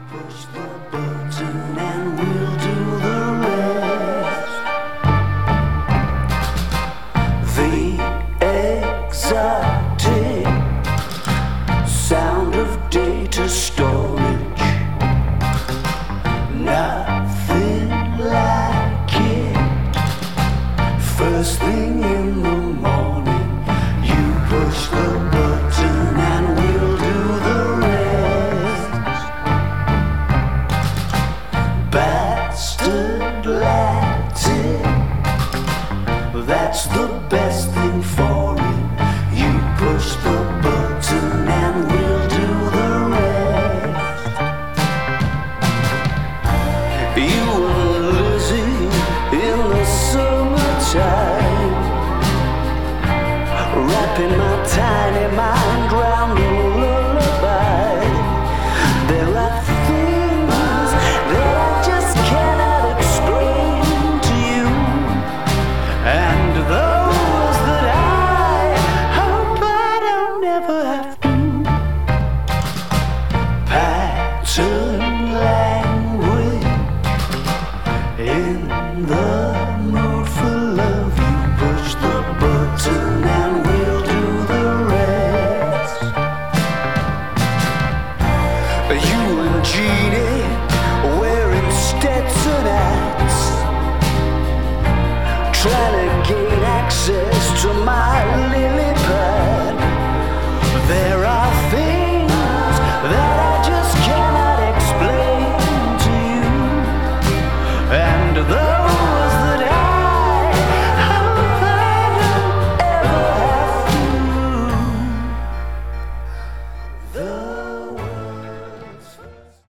Push the button and we'll do the rest. The exotic sound of data storage. Nothing like it. First thing in the morning, you push the button and we'll do the rest. Bastard Latin, that's the best thing for you. You push the button and we'll do the rest. You and Lizzie in the summertime, wrapping my tiny mind round a lullaby. There are things that I just cannot explain to you, and those that I hope I don't ever have to. Pattern language, in the mood for love. You push the button and we'll do the rest. You and Jeannie wearing Stetson hats, trying to gain access to my little